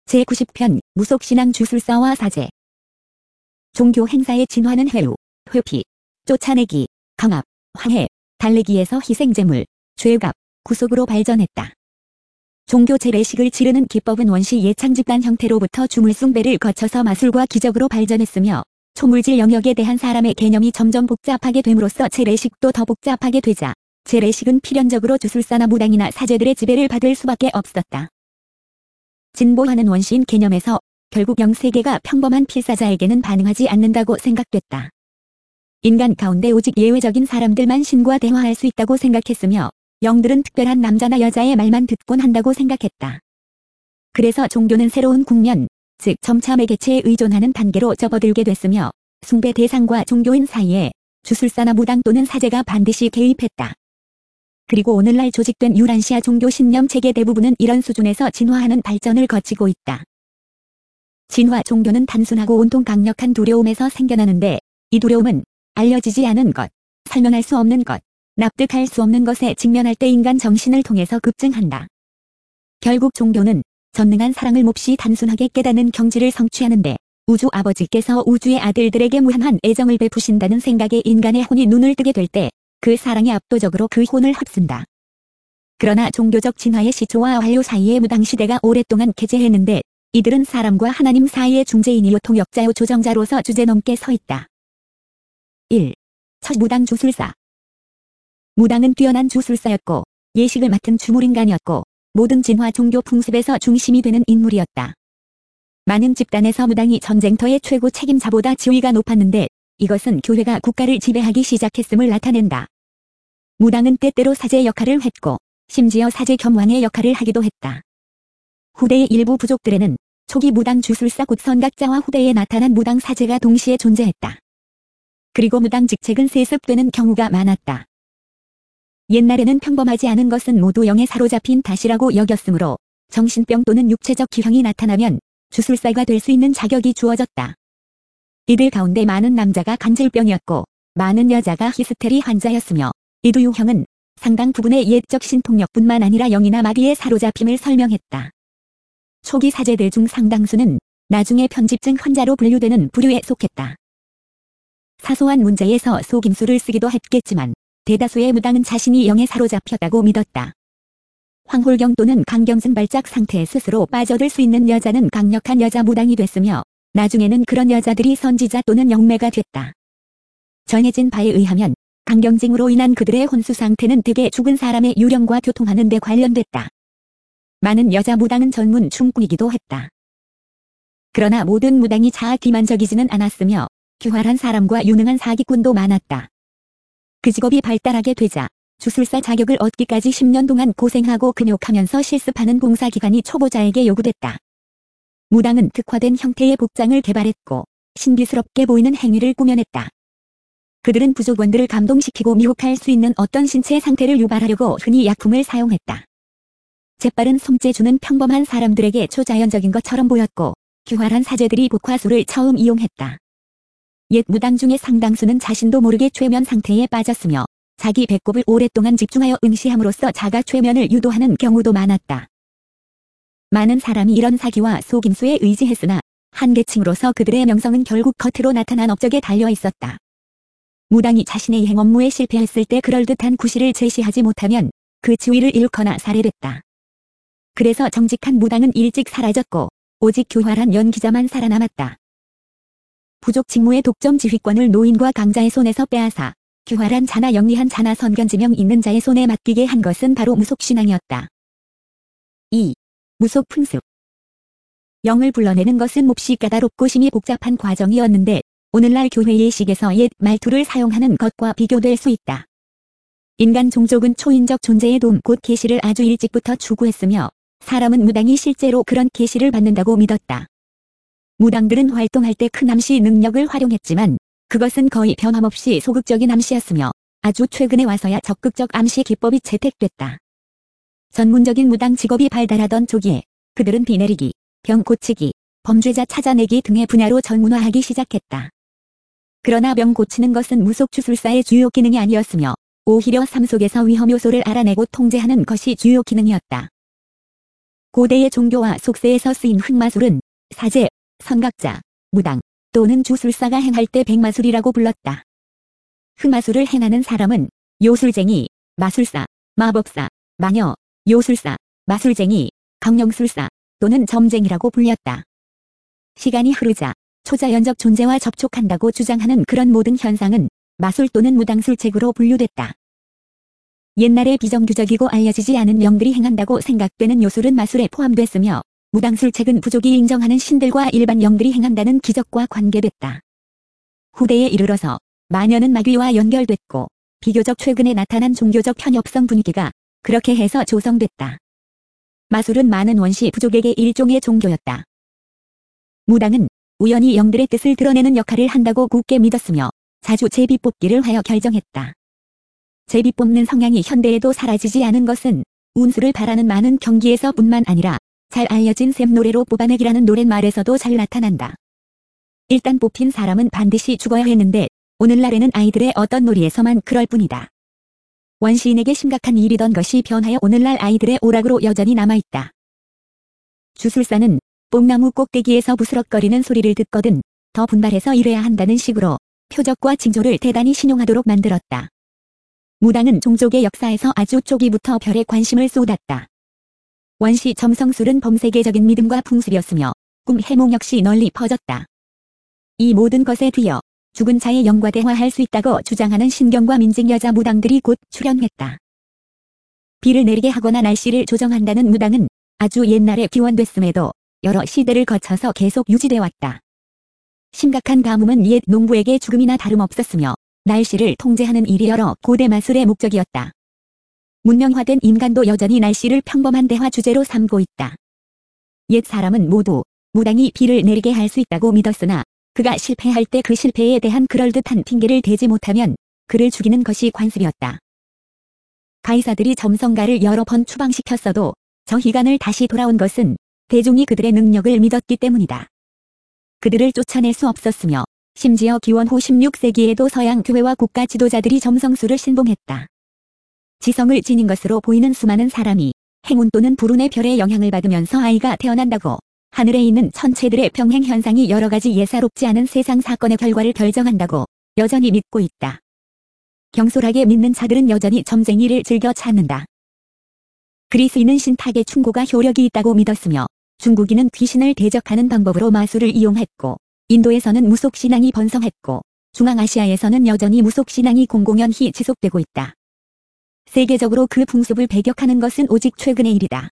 제90편 무속신앙 주술사와 사제. 종교 행사의 진화는 회유, 회피, 쫓아내기, 강압, 화해, 달래기에서 희생제물, 죄갑, 구속으로 발전했다. 종교 재래식을 치르는 기법은 원시 예창 집단 형태로부터 주물숭배를 거쳐서 마술과 기적으로 발전했으며 초물질 영역에 대한 사람의 개념이 점점 복잡하게 됨으로써 재래식도 더 복잡하게 되자 재래식은 필연적으로 주술사나 무당이나 사제들의 지배를 받을 수밖에 없었다. 진보하는 원시인 개념에서 결국 영세계가 평범한 필사자에게는 반응하지 않는다고 생각됐다. 인간 가운데 오직 예외적인 사람들만 신과 대화할 수 있다고 생각했으며 영들은 특별한 남자나 여자의 말만 듣곤 한다고 생각했다. 그래서 종교는 새로운 국면, 즉 점차 매개체에 의존하는 단계로 접어들게 됐으며 숭배 대상과 종교인 사이에 주술사나 무당 또는 사제가 반드시 개입했다. 그리고 오늘날 조직된 유란시아 종교 신념 체계 대부분은 이런 수준에서 진화하는 발전을 거치고 있다. 진화 종교는 단순하고 온통 강력한 두려움에서 생겨나는데 이 두려움은 알려지지 않은 것, 설명할 수 없는 것, 납득할 수 없는 것에 직면할 때 인간 정신을 통해서 급증한다. 결국 종교는 전능한 사랑을 몹시 단순하게 깨닫는 경지를 성취하는데 우주 아버지께서 우주의 아들들에게 무한한 애정을 베푸신다는 생각에 인간의 혼이 눈을 뜨게 될 때 그 사랑이 압도적으로 그 혼을 흡순다. 그러나 종교적 진화의 시초와 완료 사이에 무당시대가 오랫동안 개재했는데 이들은 사람과 하나님 사이의 중재인이요 통역자요 조정자로서 주제넘게 서 있다. 1. 첫 무당 주술사. 무당은 뛰어난 주술사였고 예식을 맡은 주물인간이었고 모든 진화 종교 풍습에서 중심이 되는 인물이었다. 많은 집단에서 무당이 전쟁터의 최고 책임자보다 지위가 높았는데 이것은 교회가 국가를 지배하기 시작했음을 나타낸다. 무당은 때때로 사제 역할을 했고 심지어 사제 겸 왕의 역할을 하기도 했다. 후대의 일부 부족들에는 초기 무당 주술사 곧 선각자와 후대에 나타난 무당 사제가 동시에 존재했다. 그리고 무당 직책은 세습되는 경우가 많았다. 옛날에는 평범하지 않은 것은 모두 영에 사로잡힌 탓이라고 여겼으므로 정신병 또는 육체적 기형이 나타나면 주술사가 될 수 있는 자격이 주어졌다. 이들 가운데 많은 남자가 간질병이었고 많은 여자가 히스테리 환자였으며 이 두 유형은 상당 부분의 옛적 신통력뿐만 아니라 영이나 마귀의 사로잡힘을 설명했다. 초기 사제들 중 상당수는 나중에 편집증 환자로 분류되는 부류에 속했다. 사소한 문제에서 속임수를 쓰기도 했겠지만 대다수의 무당은 자신이 영에 사로잡혔다고 믿었다. 황홀경 또는 강경증 발작 상태에 스스로 빠져들 수 있는 여자는 강력한 여자 무당이 됐으며 나중에는 그런 여자들이 선지자 또는 영매가 됐다. 전해진 바에 의하면 강경증으로 인한 그들의 혼수 상태는 대개 죽은 사람의 유령과 교통하는 데 관련됐다. 많은 여자 무당은 전문 춤꾼이기도 했다. 그러나 모든 무당이 자아 기만적이지는 않았으며 교활한 사람과 유능한 사기꾼도 많았다. 그 직업이 발달하게 되자 주술사 자격을 얻기까지 10년 동안 고생하고 근욕하면서 실습하는 봉사기간이 초보자에게 요구됐다. 무당은 특화된 형태의 복장을 개발했고 신비스럽게 보이는 행위를 꾸며냈다. 그들은 부족원들을 감동시키고 미혹할 수 있는 어떤 신체 상태를 유발하려고 흔히 약품을 사용했다. 재빠른 손재주는 평범한 사람들에게 초자연적인 것처럼 보였고 교활한 사제들이 복화술을 처음 이용했다. 옛 무당 중의 상당수는 자신도 모르게 최면 상태에 빠졌으며 자기 배꼽을 오랫동안 집중하여 응시함으로써 자가 최면을 유도하는 경우도 많았다. 많은 사람이 이런 사기와 속임수에 의지했으나 한 계층으로서 그들의 명성은 결국 겉으로 나타난 업적에 달려 있었다. 무당이 자신의 이행 업무에 실패했을 때 그럴듯한 구실을 제시하지 못하면 그 지위를 잃거나 살해됐다. 그래서 정직한 무당은 일찍 사라졌고 오직 교활한 연기자만 살아남았다. 부족 직무의 독점 지휘권을 노인과 강자의 손에서 빼앗아 교활한 자나 영리한 자나 선견지명 있는 자의 손에 맡기게 한 것은 바로 무속신앙이었다. 2. 무속 풍습. 영을 불러내는 것은 몹시 까다롭고 심히 복잡한 과정이었는데 오늘날 교회 예식에서 옛 말투를 사용하는 것과 비교될 수 있다. 인간 종족은 초인적 존재의 도움 곧 계시를 아주 일찍부터 추구했으며 사람은 무당이 실제로 그런 계시를 받는다고 믿었다. 무당들은 활동할 때 큰 암시 능력을 활용했지만 그것은 거의 변함없이 소극적인 암시였으며 아주 최근에 와서야 적극적 암시 기법이 채택됐다. 전문적인 무당 직업이 발달하던 초기에 그들은 비 내리기, 병 고치기, 범죄자 찾아내기 등의 분야로 전문화하기 시작했다. 그러나 병 고치는 것은 무속 주술사의 주요 기능이 아니었으며 오히려 삶 속에서 위험 요소를 알아내고 통제하는 것이 주요 기능이었다. 고대의 종교와 속세에서 쓰인 흑마술은 사제, 선각자, 무당 또는 주술사가 행할 때 백마술이라고 불렀다. 흑마술을 행하는 사람은 요술쟁이, 마술사, 마법사, 마녀, 요술사, 마술쟁이, 강령술사 또는 점쟁이라고 불렸다. 시간이 흐르자 초자연적 존재와 접촉한다고 주장하는 그런 모든 현상은 마술 또는 무당술책으로 분류됐다. 옛날에 비정규적이고 알려지지 않은 명들이 행한다고 생각되는 요술은 마술에 포함됐으며 무당술책은 부족이 인정하는 신들과 일반 영들이 행한다는 기적과 관계됐다. 후대에 이르러서 마녀는 마귀와 연결됐고 비교적 최근에 나타난 종교적 편협성 분위기가 그렇게 해서 조성됐다. 마술은 많은 원시 부족에게 일종의 종교였다. 무당은 우연히 영들의 뜻을 드러내는 역할을 한다고 굳게 믿었으며 자주 제비 뽑기를 하여 결정했다. 제비 뽑는 성향이 현대에도 사라지지 않은 것은 운수를 바라는 많은 경기에서 뿐만 아니라 잘 알려진 샘노래로 뽑아내기라는 노랫말에서도 잘 나타난다. 일단 뽑힌 사람은 반드시 죽어야 했는데 오늘날에는 아이들의 어떤 놀이에서만 그럴 뿐이다. 원시인에게 심각한 일이던 것이 변하여 오늘날 아이들의 오락으로 여전히 남아있다. 주술사는 뽕나무 꼭대기에서 부스럭거리는 소리를 듣거든 더 분발해서 일해야 한다는 식으로 표적과 징조를 대단히 신용하도록 만들었다. 무당은 종족의 역사에서 아주 초기부터 별에 관심을 쏟았다. 원시 점성술은 범세계적인 믿음과 풍습이었으며 꿈 해몽 역시 널리 퍼졌다. 이 모든 것에 뒤어 죽은 자의 영과 대화할 수 있다고 주장하는 신경과 민직 여자 무당들이 곧 출현했다. 비를 내리게 하거나 날씨를 조정한다는 무당은 아주 옛날에 기원됐음에도 여러 시대를 거쳐서 계속 유지돼 왔다. 심각한 가뭄은 옛 농부에게 죽음이나 다름없었으며 날씨를 통제하는 일이 여러 고대 마술의 목적이었다. 문명화된 인간도 여전히 날씨를 평범한 대화 주제로 삼고 있다. 옛 사람은 모두 무당이 비를 내리게 할 수 있다고 믿었으나 그가 실패할 때 그 실패에 대한 그럴듯한 핑계를 대지 못하면 그를 죽이는 것이 관습이었다. 가이사들이 점성가를 여러 번 추방시켰어도 저희간을 다시 돌아온 것은 대중이 그들의 능력을 믿었기 때문이다. 그들을 쫓아낼 수 없었으며 심지어 기원 후 16세기에도 서양 교회와 국가 지도자들이 점성술을 신봉했다. 지성을 지닌 것으로 보이는 수많은 사람이 행운 또는 불운의 별의 영향을 받으면서 아이가 태어난다고 하늘에 있는 천체들의 병행 현상이 여러 가지 예사롭지 않은 세상 사건의 결과를 결정한다고 여전히 믿고 있다. 경솔하게 믿는 자들은 여전히 점쟁이를 즐겨 찾는다. 그리스인은 신탁의 충고가 효력이 있다고 믿었으며 중국인은 귀신을 대적하는 방법으로 마술을 이용했고 인도에서는 무속신앙이 번성했고 중앙아시아에서는 여전히 무속신앙이 공공연히 지속되고 있다. 세계적으로 그 풍습을 배격하는 것은 오직 최근의 일이다.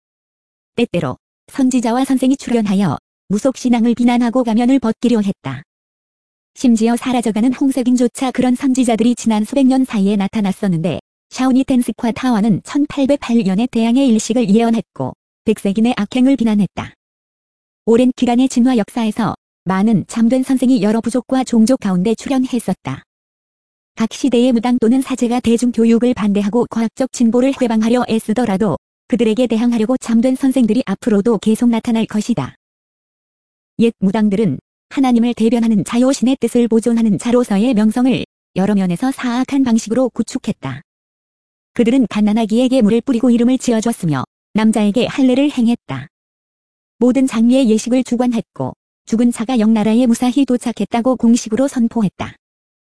때때로 선지자와 선생이 출현하여 무속신앙을 비난하고 가면을 벗기려 했다. 심지어 사라져가는 홍색인조차 그런 선지자들이 지난 수백 년 사이에 나타났었는데 샤오니 텐스과 타와는 1808년에 태양의 일식을 예언했고 백색인의 악행을 비난했다. 오랜 기간의 진화 역사에서 많은 참된 선생이 여러 부족과 종족 가운데 출현했었다. 각 시대의 무당 또는 사제가 대중교육을 반대하고 과학적 진보를 회방하려 애쓰더라도 그들에게 대항하려고 참된 선생들이 앞으로도 계속 나타날 것이다. 옛 무당들은 하나님을 대변하는 자요신의 뜻을 보존하는 자로서의 명성을 여러 면에서 사악한 방식으로 구축했다. 그들은 갓난아기에게 물을 뿌리고 이름을 지어줬으며 남자에게 할례를 행했다. 모든 장미의 예식을 주관했고 죽은 자가 영나라에 무사히 도착했다고 공식으로 선포했다.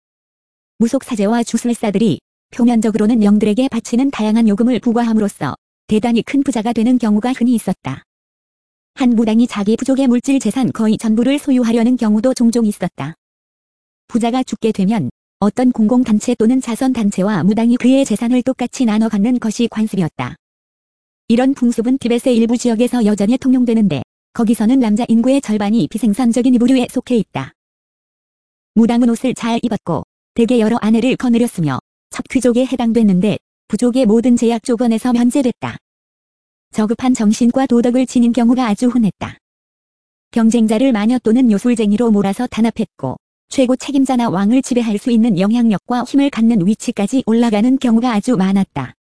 무속사제와 주술사들이 표면적으로는 영들에게 바치는 다양한 요금을 부과함으로써 대단히 큰 부자가 되는 경우가 흔히 있었다. 한 무당이 자기 부족의 물질 재산 거의 전부를 소유하려는 경우도 종종 있었다. 부자가 죽게 되면 어떤 공공단체 또는 자선단체와 무당이 그의 재산을 똑같이 나눠 갖는 것이 관습이었다. 이런 풍습은 티벳의 일부 지역에서 여전히 통용되는데 거기서는 남자 인구의 절반이 비생산적인 부류에 속해 있다. 무당은 옷을 잘 입었고 대개 여러 아내를 거느렸으며 첩귀족에 해당됐는데 부족의 모든 제약 조건에서 면제됐다. 저급한 정신과 도덕을 지닌 경우가 아주 흔했다. 경쟁자를 마녀 또는 요술쟁이로 몰아서 단합했고 최고 책임자나 왕을 지배할 수 있는 영향력과 힘을 갖는 위치까지 올라가는 경우가 아주 많았다.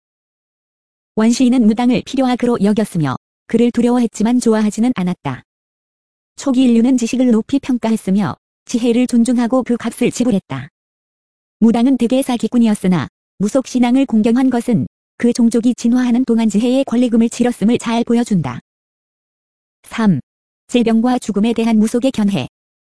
원시인은 무당을 필요하그로 여겼으며 그를 두려워했지만 좋아하지는 않았다. 초기 인류는 지식을 높이 평가했으며 지혜를 존중하고 그 값을 지불했다. 무당은 대개 사기꾼이었으나 무속신앙을 공경한 것은 그 종족이 진화하는 동안 지혜의 권리금을 치렀음을 잘 보여준다. 3. 질병과 죽음에 대한 무속의 견해.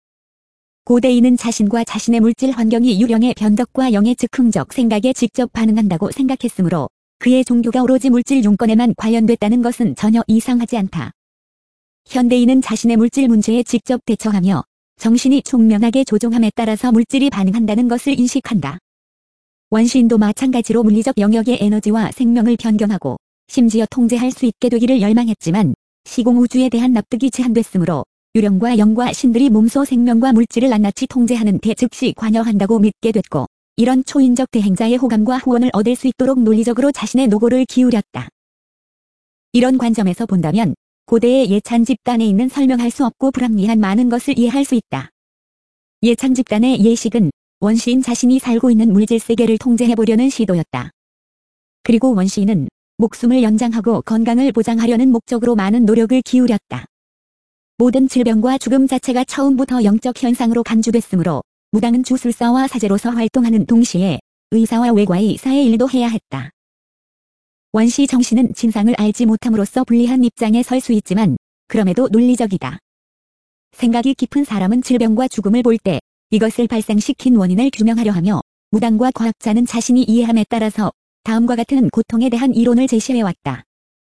고대인은 자신과 자신의 물질 환경이 유령의 변덕과 영의 즉흥적 생각에 직접 반응한다고 생각했으므로 그의 종교가 오로지 물질 용건에만 관련됐다는 것은 전혀 이상하지 않다. 현대인은 자신의 물질 문제에 직접 대처하며 정신이 총명하게 조종함에 따라서 물질이 반응한다는 것을 인식한다. 원시인도 마찬가지로 물리적 영역의 에너지와 생명을 변경하고 심지어 통제할 수 있게 되기를 열망했지만 시공우주에 대한 납득이 제한됐으므로 유령과 영과 신들이 몸소 생명과 물질을 낱낱이 통제하는 데 즉시 관여한다고 믿게 됐고 이런 초인적 대행자의 호감과 후원을 얻을 수 있도록 논리적으로 자신의 노고를 기울였다. 이런 관점에서 본다면 고대의 예찬 집단에 있는 설명할 수 없고 불합리한 많은 것을 이해할 수 있다. 예찬 집단의 예식은 원시인 자신이 살고 있는 물질 세계를 통제해보려는 시도였다. 그리고 원시인은 목숨을 연장하고 건강을 보장하려는 목적으로 많은 노력을 기울였다. 모든 질병과 죽음 자체가 처음부터 영적 현상으로 간주됐으므로 무당은 주술사와 사제로서 활동하는 동시에 의사와 외과의사의 일도 해야 했다. 원시 정신은 진상을 알지 못함으로써 불리한 입장에 설 수 있지만 그럼에도 논리적이다. 생각이 깊은 사람은 질병과 죽음을 볼 때 이것을 발생시킨 원인을 규명하려 하며 무당과 과학자는 자신이 이해함에 따라서 다음과 같은 고통에 대한 이론을 제시해왔다.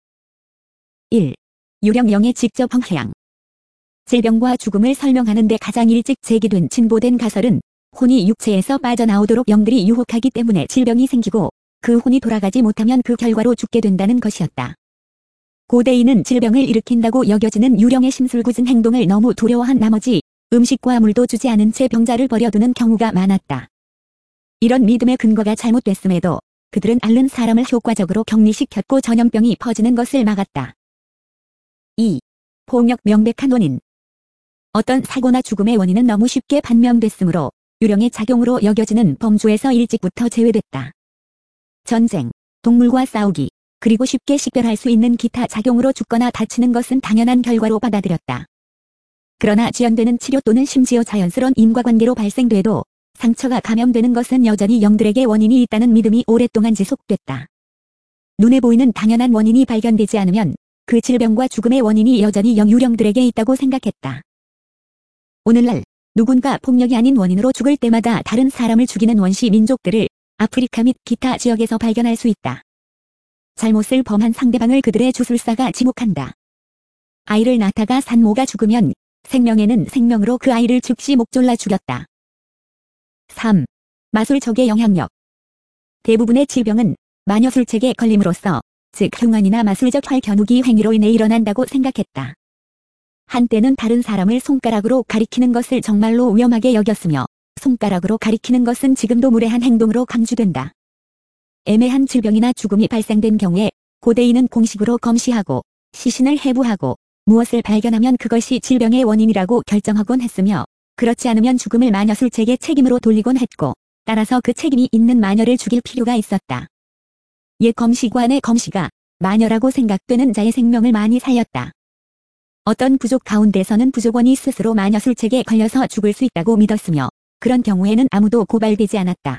1. 유령영의 직접 형해양. 질병과 죽음을 설명하는 데 가장 일찍 제기된 진보된 가설은 혼이 육체에서 빠져나오도록 영들이 유혹하기 때문에 질병이 생기고 그 혼이 돌아가지 못하면 그 결과로 죽게 된다는 것이었다. 고대인은 질병을 일으킨다고 여겨지는 유령의 심술궂은 행동을 너무 두려워한 나머지 음식과 물도 주지 않은 채 병자를 버려두는 경우가 많았다. 이런 믿음의 근거가 잘못됐음에도 그들은 앓는 사람을 효과적으로 격리시켰고 전염병이 퍼지는 것을 막았다. 2. 폭력 명백한 원인. 어떤 사고나 죽음의 원인은 너무 쉽게 판명됐으므로 유령의 작용으로 여겨지는 범주에서 일찍부터 제외됐다. 전쟁, 동물과 싸우기, 그리고 쉽게 식별할 수 있는 기타 작용으로 죽거나 다치는 것은 당연한 결과로 받아들였다. 그러나 지연되는 치료 또는 심지어 자연스러운 인과관계로 발생돼도 상처가 감염되는 것은 여전히 영들에게 원인이 있다는 믿음이 오랫동안 지속됐다. 눈에 보이는 당연한 원인이 발견되지 않으면 그 질병과 죽음의 원인이 여전히 영유령들에게 있다고 생각했다. 오늘날 누군가 폭력이 아닌 원인으로 죽을 때마다 다른 사람을 죽이는 원시 민족들을 아프리카 및 기타 지역에서 발견할 수 있다. 잘못을 범한 상대방을 그들의 주술사가 지목한다. 아이를 낳다가 산모가 죽으면 생명에는 생명으로 그 아이를 즉시 목졸라 죽였다. 3. 마술적의 영향력. 대부분의 질병은 마녀술책에 걸림으로써 즉 흉언이나 마술적 활겨누기 행위로 인해 일어난다고 생각했다. 한때는 다른 사람을 손가락으로 가리키는 것을 정말로 위험하게 여겼으며 손가락으로 가리키는 것은 지금도 무례한 행동으로 간주된다. 애매한 질병이나 죽음이 발생된 경우에 고대인은 공식으로 검시하고 시신을 해부하고 무엇을 발견하면 그것이 질병의 원인이라고 결정하곤 했으며 그렇지 않으면 죽음을 마녀술책의 책임으로 돌리곤 했고 따라서 그 책임이 있는 마녀를 죽일 필요가 있었다. 옛 검시관의 검시가 마녀라고 생각되는 자의 생명을 많이 살렸다. 어떤 부족 가운데서는 부족원이 스스로 마녀술책에 걸려서 죽을 수 있다고 믿었으며 그런 경우에는 아무도 고발되지 않았다.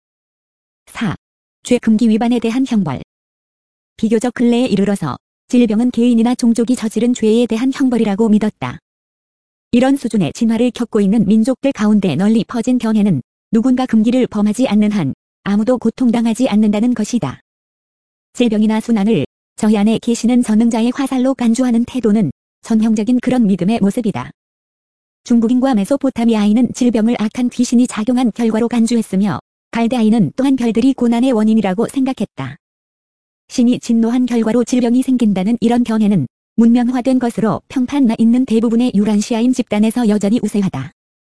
4. 죄금기 위반에 대한 형벌. 비교적 근래에 이르러서 질병은 개인이나 종족이 저지른 죄에 대한 형벌이라고 믿었다. 이런 수준의 진화를 겪고 있는 민족들 가운데 널리 퍼진 견해는 누군가 금기를 범하지 않는 한 아무도 고통당하지 않는다는 것이다. 질병이나 순환을 저희 안에 계시는 전능자의 화살로 간주하는 태도는 전형적인 그런 믿음의 모습이다. 중국인과 메소포타미아인은 질병을 악한 귀신이 작용한 결과로 간주했으며 갈대아인은 또한 별들이 고난의 원인이라고 생각했다. 신이 진노한 결과로 질병이 생긴다는 이런 견해는 문명화된 것으로 평판나 있는 대부분의 유란시아인 집단에서 여전히 우세하다.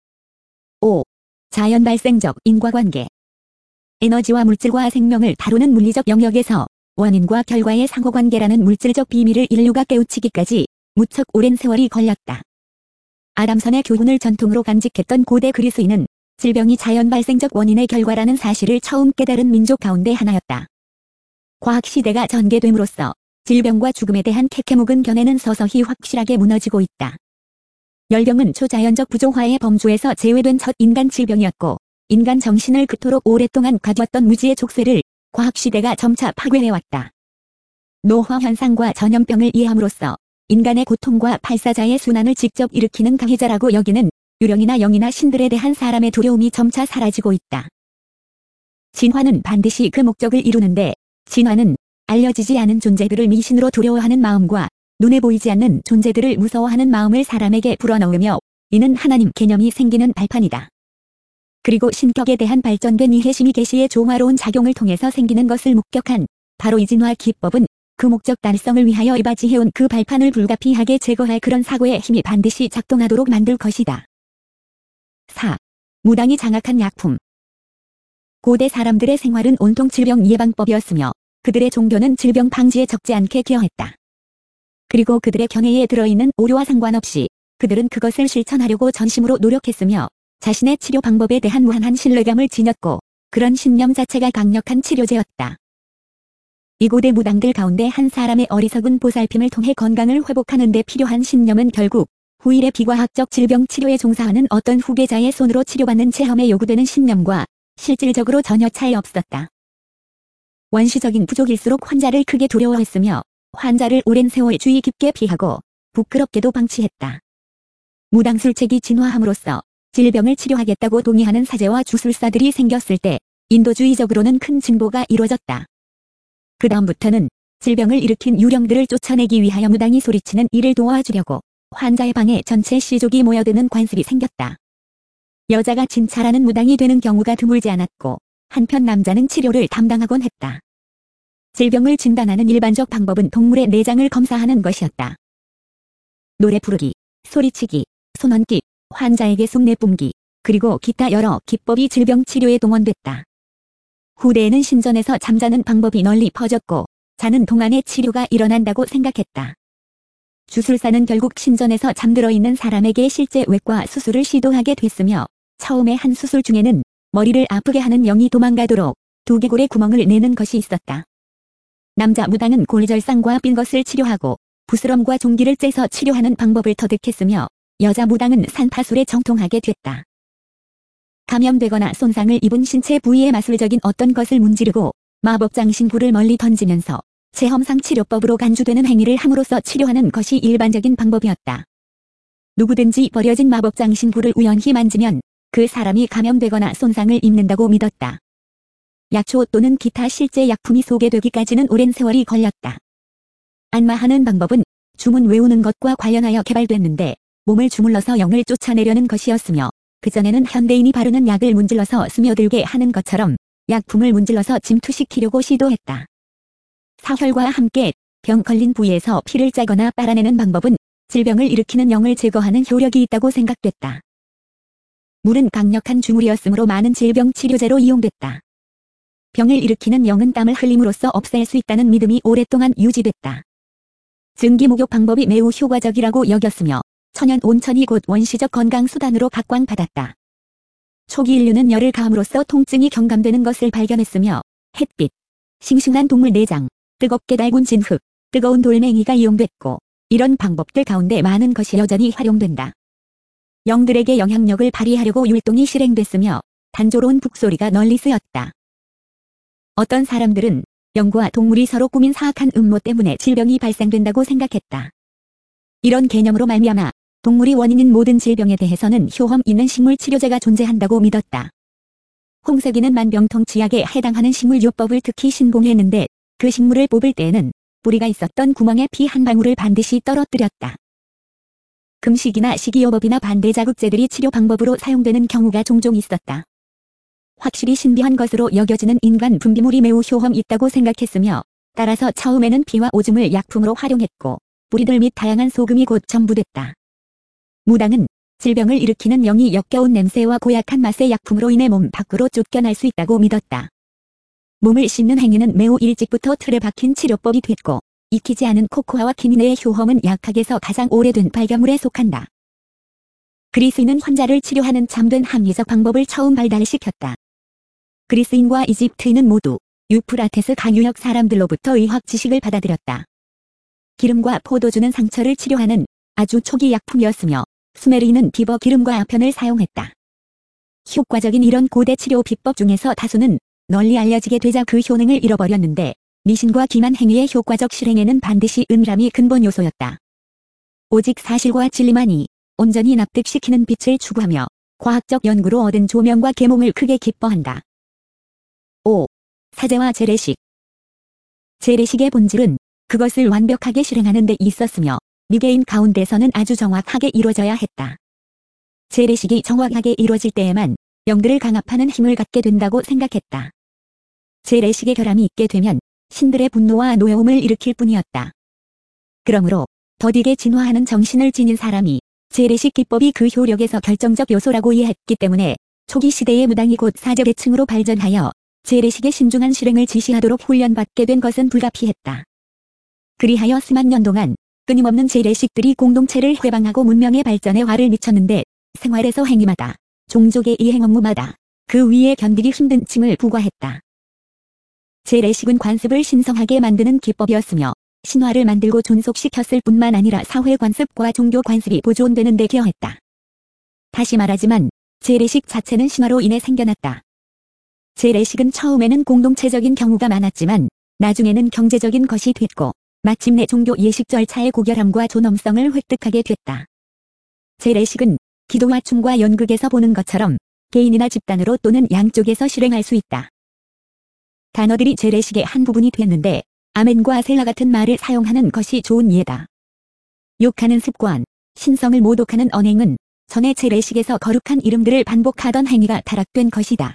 5. 자연 발생적 인과관계. 에너지와 물질과 생명을 다루는 물리적 영역에서 원인과 결과의 상호관계라는 물질적 비밀을 인류가 깨우치기까지 무척 오랜 세월이 걸렸다. 아담선의 교훈을 전통으로 간직했던 고대 그리스인은 질병이 자연 발생적 원인의 결과라는 사실을 처음 깨달은 민족 가운데 하나였다. 과학시대가 전개됨으로써 질병과 죽음에 대한 캐캐묵은 견해는 서서히 확실하게 무너지고 있다. 열병은 초자연적 부조화의 범주에서 제외된 첫 인간 질병이었고 인간 정신을 그토록 오랫동안 가두었던 무지의 족쇄를 과학시대가 점차 파괴해왔다. 노화 현상과 전염병을 이해함으로써 인간의 고통과 발사자의 순환을 직접 일으키는 가해자라고 여기는 유령이나 영이나 신들에 대한 사람의 두려움이 점차 사라지고 있다. 진화는 반드시 그 목적을 이루는데, 진화는 알려지지 않은 존재들을 미신으로 두려워하는 마음과 눈에 보이지 않는 존재들을 무서워하는 마음을 사람에게 불어넣으며, 이는 하나님 개념이 생기는 발판이다. 그리고 신격에 대한 발전된 이해심이 계시의 조화로운 작용을 통해서 생기는 것을 목격한 바로 이 진화 기법은 그 목적 달성을 위하여 이바지해온 그 발판을 불가피하게 제거할 그런 사고의 힘이 반드시 작동하도록 만들 것이다. 4. 무당이 장악한 약품. 고대 사람들의 생활은 온통 질병 예방법이었으며 그들의 종교는 질병 방지에 적지 않게 기여했다. 그리고 그들의 견해에 들어있는 오류와 상관없이 그들은 그것을 실천하려고 전심으로 노력했으며 자신의 치료 방법에 대한 무한한 신뢰감을 지녔고 그런 신념 자체가 강력한 치료제였다. 이 고대 무당들 가운데 한 사람의 어리석은 보살핌을 통해 건강을 회복하는 데 필요한 신념은 결국 후일의 비과학적 질병 치료에 종사하는 어떤 후계자의 손으로 치료받는 체험에 요구되는 신념과 실질적으로 전혀 차이 없었다. 원시적인 부족일수록 환자를 크게 두려워했으며 환자를 오랜 세월 주의 깊게 피하고 부끄럽게도 방치했다. 무당술책이 진화함으로써 질병을 치료하겠다고 동의하는 사제와 주술사들이 생겼을 때 인도주의적으로는 큰 진보가 이루어졌다. 그 다음부터는 질병을 일으킨 유령들을 쫓아내기 위하여 무당이 소리치는 이를 도와주려고 환자의 방에 전체 시족이 모여드는 관습이 생겼다. 여자가 진찰하는 무당이 되는 경우가 드물지 않았고 한편 남자는 치료를 담당하곤 했다. 질병을 진단하는 일반적 방법은 동물의 내장을 검사하는 것이었다. 노래 부르기, 소리치기, 손 얹기, 환자에게 숨 내뿜기, 그리고 기타 여러 기법이 질병 치료에 동원됐다. 후대에는 신전에서 잠자는 방법이 널리 퍼졌고 자는 동안에 치료가 일어난다고 생각했다. 주술사는 결국 신전에서 잠들어 있는 사람에게 실제 외과 수술을 시도하게 됐으며 처음에 한 수술 중에는 머리를 아프게 하는 영이 도망가도록 두개골에 구멍을 내는 것이 있었다. 남자 무당은 골절상과 삔 것을 치료하고 부스럼과 종기를 째서 치료하는 방법을 터득했으며 여자 무당은 산파술에 정통하게 됐다. 감염되거나 손상을 입은 신체 부위에 마술적인 어떤 것을 문지르고 마법장신구를 멀리 던지면서 체험상 치료법으로 간주되는 행위를 함으로써 치료하는 것이 일반적인 방법이었다. 누구든지 버려진 마법장신구를 우연히 만지면 그 사람이 감염되거나 손상을 입는다고 믿었다. 약초 또는 기타 실제 약품이 소개되기까지는 오랜 세월이 걸렸다. 안마하는 방법은 주문 외우는 것과 관련하여 개발됐는데 몸을 주물러서 영을 쫓아내려는 것이었으며 그전에는 현대인이 바르는 약을 문질러서 스며들게 하는 것처럼 약품을 문질러서 침투시키려고 시도했다. 사혈과 함께 병 걸린 부위에서 피를 짜거나 빨아내는 방법은 질병을 일으키는 영을 제거하는 효력이 있다고 생각됐다. 물은 강력한 주물이었으므로 많은 질병 치료제로 이용됐다. 병을 일으키는 영은 땀을 흘림으로써 없앨 수 있다는 믿음이 오랫동안 유지됐다. 증기 목욕 방법이 매우 효과적이라고 여겼으며 천연 온천이 곧 원시적 건강수단으로 각광받았다. 초기 인류는 열을 가함으로써 통증이 경감되는 것을 발견했으며 햇빛, 싱싱한 동물 내장, 뜨겁게 달군 진흙, 뜨거운 돌멩이가 이용됐고 이런 방법들 가운데 많은 것이 여전히 활용된다. 영들에게 영향력을 발휘하려고 율동이 실행됐으며 단조로운 북소리가 널리 쓰였다. 어떤 사람들은 영과 동물이 서로 꾸민 사악한 음모 때문에 질병이 발생된다고 생각했다. 이런 개념으로 말미암아 동물이 원인인 모든 질병에 대해서는 효험 있는 식물 치료제가 존재한다고 믿었다. 홍석이는 만병통치약에 해당하는 식물요법을 특히 신봉했는데 그 식물을 뽑을 때에는 뿌리가 있었던 구멍에 피 한 방울을 반드시 떨어뜨렸다. 금식이나 식이요법이나 반대자극제들이 치료 방법으로 사용되는 경우가 종종 있었다. 확실히 신비한 것으로 여겨지는 인간 분비물이 매우 효험 있다고 생각했으며 따라서 처음에는 피와 오줌을 약품으로 활용했고 뿌리들 및 다양한 소금이 곧 전부됐다. 무당은 질병을 일으키는 영이 역겨운 냄새와 고약한 맛의 약품으로 인해 몸 밖으로 쫓겨날 수 있다고 믿었다. 몸을 씻는 행위는 매우 일찍부터 틀에 박힌 치료법이 됐고 익히지 않은 코코아와 키니네의 효험은 약학에서 가장 오래된 발견물에 속한다. 그리스인은 환자를 치료하는 참된 합리적 방법을 처음 발달시켰다. 그리스인과 이집트인은 모두 유프라테스 강유역 사람들로부터 의학 지식을 받아들였다. 기름과 포도주는 상처를 치료하는 아주 초기 약품이었으며 수메르인은 비버 기름과 아편을 사용했다. 효과적인 이런 고대 치료 비법 중에서 다수는 널리 알려지게 되자 그 효능을 잃어버렸는데 미신과 기만 행위의 효과적 실행에는 반드시 은람이 근본 요소였다. 오직 사실과 진리만이 온전히 납득시키는 빛을 추구하며 과학적 연구로 얻은 조명과 계몽을 크게 기뻐한다. 5. 사제와 재래식. 재래식의 본질은 그것을 완벽하게 실행하는 데 있었으며 미개인 가운데서는 아주 정확하게 이루어져야 했다. 재래식이 정확하게 이루어질 때에만 영들을 강압하는 힘을 갖게 된다고 생각했다. 재래식의 결함이 있게 되면 신들의 분노와 노여움을 일으킬 뿐이었다. 그러므로 더디게 진화하는 정신을 지닌 사람이 재래식 기법이 그 효력에서 결정적 요소라고 이해했기 때문에 초기 시대의 무당이 곧 사제 계층으로 발전하여 재래식의 신중한 실행을 지시하도록 훈련받게 된 것은 불가피했다. 그리하여 수만 년 동안 끊임없는 재래식들이 공동체를 회방하고 문명의 발전에 화를 미쳤는데 생활에서 행위마다 종족의 이행 업무마다 그 위에 견디기 힘든 짐을 부과했다. 재래식은 관습을 신성하게 만드는 기법이었으며 신화를 만들고 존속시켰을 뿐만 아니라 사회 관습과 종교 관습이 보존되는 데 기여했다. 다시 말하지만 재래식 자체는 신화로 인해 생겨났다. 재래식은 처음에는 공동체적인 경우가 많았지만 나중에는 경제적인 것이 됐고 마침내 종교 예식 절차의 고결함과 존엄성을 획득하게 됐다. 재래식은 기도와 춤과 연극에서 보는 것처럼 개인이나 집단으로 또는 양쪽에서 실행할 수 있다. 단어들이 재래식의 한 부분이 됐는데 아멘과 셀라 같은 말을 사용하는 것이 좋은 예다. 욕하는 습관, 신성을 모독하는 언행은 전에 재래식에서 거룩한 이름들을 반복하던 행위가 타락된 것이다.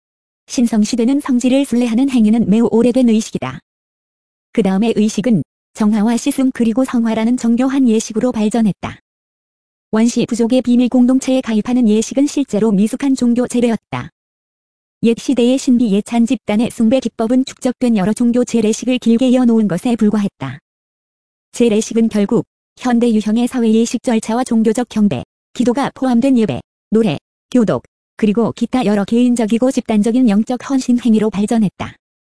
신성시대는 성질을 순례하는 행위는 매우 오래된 의식이다. 그 다음에 의식은 정화와 시슴 그리고 성화라는 정교한 예식으로 발전했다. 원시 부족의 비밀 공동체에 가입하는 예식은 실제로 미숙한 종교 재래였다. 옛 시대의 신비 예찬 집단의 숭배 기법은 축적된 여러 종교 재래식을 길게 이어놓은 것에 불과했다. 재래식은 결국 현대 유형의 사회 예식 절차와 종교적 경배, 기도가 포함된 예배, 노래, 교독, 그리고 기타 여러 개인적이고 집단적인 영적 헌신 행위로 발전했다.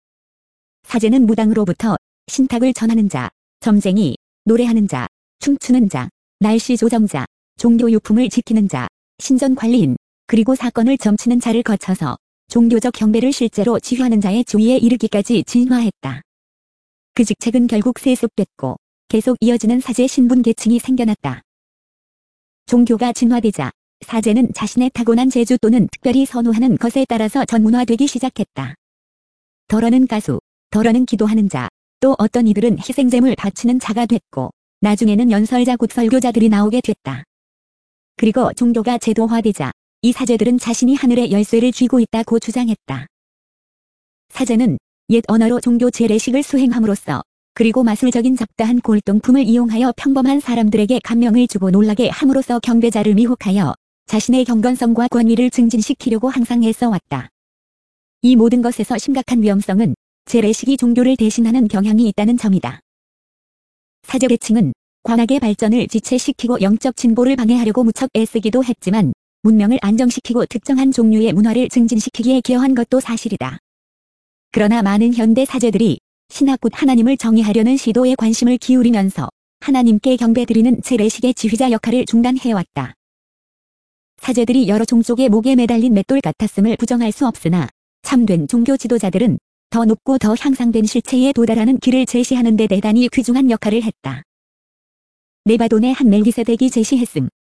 사제는 무당으로부터 신탁을 전하는 자, 점쟁이, 노래하는 자, 춤추는 자, 날씨 조정자, 종교유품을 지키는 자, 신전관리인, 그리고 사건을 점치는 자를 거쳐서 종교적 경배를 실제로 지휘하는 자의 지위에 이르기까지 진화했다. 그 직책은 결국 세습됐고 계속 이어지는 사제 신분 계층이 생겨났다. 종교가 진화되자 사제는 자신의 타고난 재주 또는 특별히 선호하는 것에 따라서 전문화되기 시작했다. 덜어는 가수, 덜어는 기도하는 자, 또 어떤 이들은 희생제물 바치는 자가 됐고 나중에는 연설자 곧 설교자들이 나오게 됐다. 그리고 종교가 제도화되자 이 사제들은 자신이 하늘의 열쇠를 쥐고 있다고 주장했다. 사제는 옛 언어로 종교 재래식을 수행함으로써 그리고 마술적인 잡다한 골동품을 이용하여 평범한 사람들에게 감명을 주고 놀라게 함으로써 경배자를 미혹하여 자신의 경건성과 권위를 증진시키려고 항상 애써왔다. 이 모든 것에서 심각한 위험성은 재래식이 종교를 대신하는 경향이 있다는 점이다. 사제 계층은 관학의 발전을 지체시키고 영적 진보를 방해하려고 무척 애쓰기도 했지만 문명을 안정시키고 특정한 종류의 문화를 증진시키기에 기여한 것도 사실이다. 그러나 많은 현대 사제들이 신학 곧 하나님을 정의하려는 시도에 관심을 기울이면서 하나님께 경배드리는 재래식의 지휘자 역할을 중단해왔다. 사제들이 여러 종족의 목에 매달린 맷돌 같았음을 부정할 수 없으나 참된 종교 지도자들은 더 높고 더 향상된 실체에 도달하는 길을 제시하는 데 대단히 귀중한 역할을 했다. 네바돈의 한 멜기세덱이 제시했음.